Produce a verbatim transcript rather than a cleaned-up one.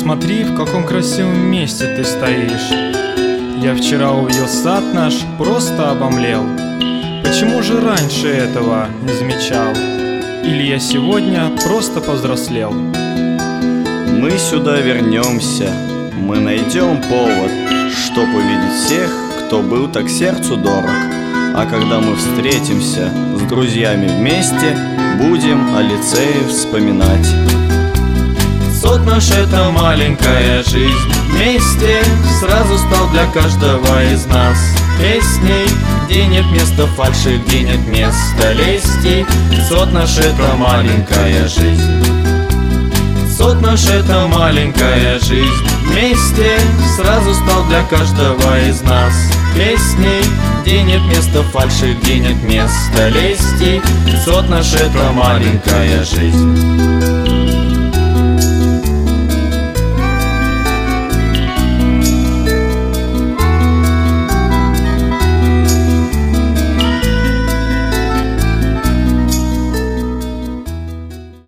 Посмотри, в каком красивом месте ты стоишь. Я вчера увидел сад наш, просто обомлел. Почему же раньше этого не замечал? Или я сегодня просто повзрослел? Мы сюда вернемся, мы найдем повод, чтоб увидеть всех, кто был так сердцу дорог. А когда мы встретимся с друзьями вместе, будем о лицее вспоминать. Сот наш — это маленькая жизнь вместе, сразу стал для каждого из нас песней, где нет места фальши, где нет места лести. Сот наш — это маленькая жизнь. Сот наш — это маленькая жизнь вместе, сразу стал для каждого из нас песней, где нет места фальши, где нет места лести. Сот наш — это маленькая жизнь.